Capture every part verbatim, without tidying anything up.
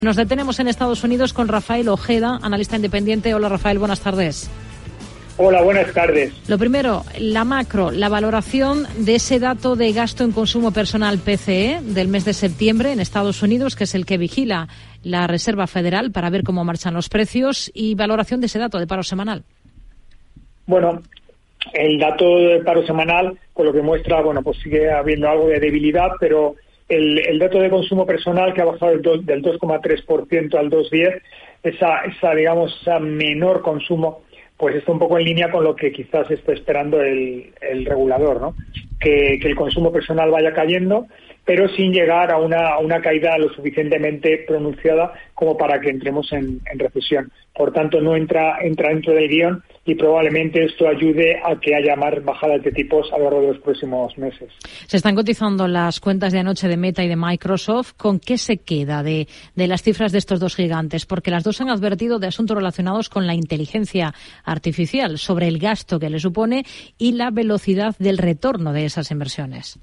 Nos detenemos en Estados Unidos con Rafael Ojeda, analista independiente. Hola Rafael, buenas tardes. Hola, buenas tardes. Lo primero, la macro, la valoración de ese dato de gasto en consumo personal P C E del mes de septiembre en Estados Unidos, que es el que vigila la Reserva Federal para ver cómo marchan los precios, y valoración de ese dato de paro semanal. Bueno, el dato de paro semanal, por lo que muestra, bueno, pues sigue habiendo algo de debilidad, pero el, el dato de consumo personal, que ha bajado del, dos, del dos coma tres por ciento al dos coma diez por ciento, esa, esa, digamos, esa menor consumo, pues está un poco en línea con lo que quizás está esperando el, el regulador, ¿no? Que, que el consumo personal vaya cayendo, pero sin llegar a una, a una caída lo suficientemente pronunciada como para que entremos en, en recesión. Por tanto, no entra, entra dentro del guión y probablemente esto ayude a que haya más bajadas de tipos a lo largo de los próximos meses. Se están cotizando las cuentas de anoche de Meta y de Microsoft. ¿Con qué se queda de, de las cifras de estos dos gigantes? Porque las dos han advertido de asuntos relacionados con la inteligencia artificial, sobre el gasto que le supone y la velocidad del retorno de esas inversiones.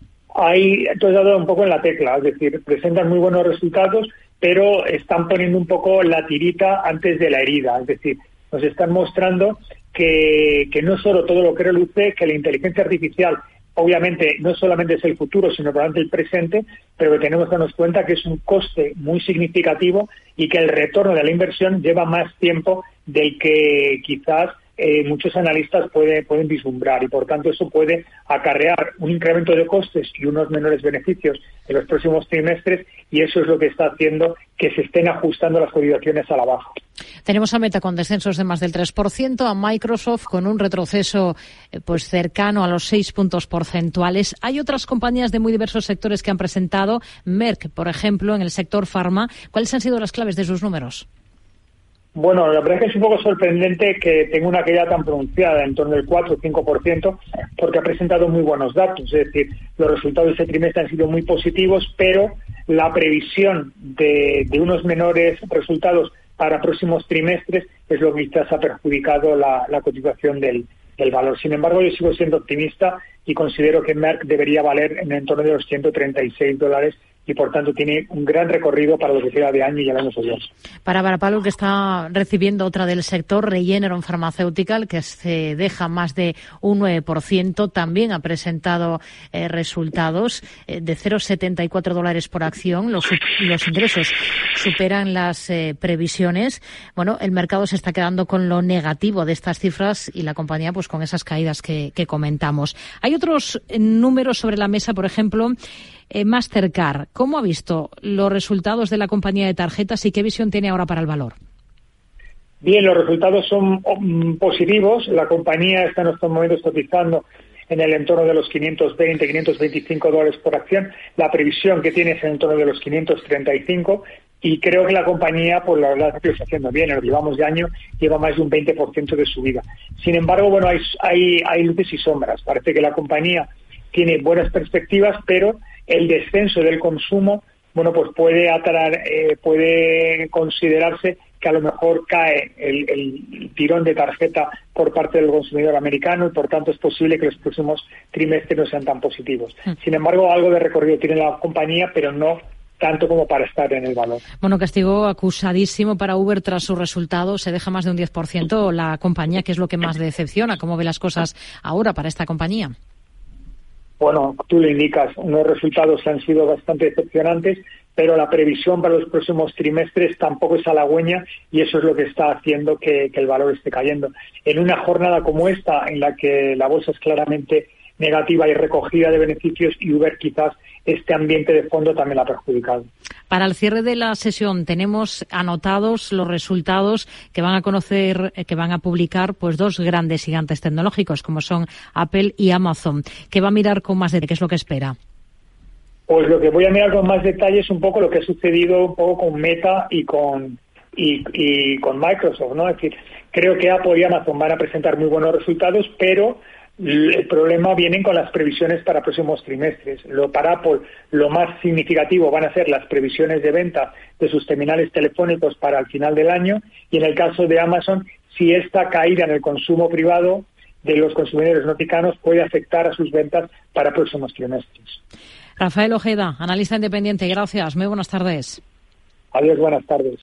Ahí tú has dado un poco en la tecla, es decir, presentan muy buenos resultados, pero están poniendo un poco la tirita antes de la herida, es decir, nos están mostrando que, que no solo todo lo que reluce, que la inteligencia artificial obviamente no solamente es el futuro, sino probablemente el presente, pero que tenemos que darnos cuenta que es un coste muy significativo y que el retorno de la inversión lleva más tiempo del que quizás Eh, muchos analistas puede, pueden vislumbrar, y por tanto eso puede acarrear un incremento de costes y unos menores beneficios en los próximos trimestres, y eso es lo que está haciendo que se estén ajustando las cotizaciones a la baja. Tenemos a Meta con descensos de más del tres por ciento, a Microsoft con un retroceso eh, pues cercano a los seis puntos porcentuales. Hay otras compañías de muy diversos sectores que han presentado, Merck, por ejemplo, en el sector farma. ¿Cuáles han sido las claves de sus números? Bueno, la verdad es que es un poco sorprendente que tenga una caída tan pronunciada, en torno del cuatro o cinco por ciento, porque ha presentado muy buenos datos. Es decir, los resultados de este trimestre han sido muy positivos, pero la previsión de, de unos menores resultados para próximos trimestres es lo que quizás ha perjudicado la, la cotización del, del valor. Sin embargo, yo sigo siendo optimista y considero que Merck debería valer en el entorno de los ciento treinta y seis dólares, y por tanto tiene un gran recorrido para lo que queda de año y el año siguiente. Para Varapalo, que está recibiendo otra del sector, Regeneron Pharmaceutical, que se deja más de un nueve por ciento, también ha presentado eh, resultados eh, de cero coma setenta y cuatro dólares por acción. Los, los ingresos superan las eh, previsiones. Bueno, el mercado se está quedando con lo negativo de estas cifras y la compañía pues con esas caídas que, que comentamos. Hay otros eh, números sobre la mesa, por ejemplo, Eh, Mastercard. ¿Cómo ha visto los resultados de la compañía de tarjetas y qué visión tiene ahora para el valor? Bien, los resultados son um, positivos. La compañía está en estos momentos cotizando en el entorno de los quinientos veinte, quinientos veinticinco dólares por acción. La previsión que tiene es en el entorno de los quinientos treinta y cinco, y creo que la compañía, pues la verdad es que lo está haciendo bien. En lo que llevamos de año lleva más de un veinte por ciento de subida. Sin embargo, bueno, hay, hay, hay luces y sombras. Parece que la compañía tiene buenas perspectivas, pero el descenso del consumo, bueno, pues puede atraer, eh, puede considerarse que a lo mejor cae el, el tirón de tarjeta por parte del consumidor americano, y por tanto es posible que los próximos trimestres no sean tan positivos. Mm. Sin embargo, algo de recorrido tiene la compañía, pero no tanto como para estar en el valor. Bueno, castigo acusadísimo para Uber tras sus resultados. Se deja más de un diez por ciento la compañía, que es lo que más decepciona. ¿Cómo ve las cosas ahora para esta compañía? Bueno, tú lo indicas, unos resultados han sido bastante decepcionantes, pero la previsión para los próximos trimestres tampoco es halagüeña, y eso es lo que está haciendo que, que el valor esté cayendo. En una jornada como esta, en la que la bolsa es claramente negativa y recogida de beneficios, y Uber quizás este ambiente de fondo también la ha perjudicado. Para el cierre de la sesión tenemos anotados los resultados que van a conocer, que van a publicar pues dos grandes gigantes tecnológicos como son Apple y Amazon. ¿Qué va a mirar con más detalle? ¿Qué es lo que espera? Pues lo que voy a mirar con más detalle es un poco lo que ha sucedido un poco con Meta y con y, y con Microsoft, ¿no? Es decir, creo que Apple y Amazon van a presentar muy buenos resultados, pero el problema viene con las previsiones para próximos trimestres. Lo, para Apple, lo más significativo van a ser las previsiones de venta de sus terminales telefónicos para el final del año, y en el caso de Amazon, si esta caída en el consumo privado de los consumidores norteamericanos puede afectar a sus ventas para próximos trimestres. Rafael Ojeda, analista independiente, gracias. Muy buenas tardes. Adiós, buenas tardes.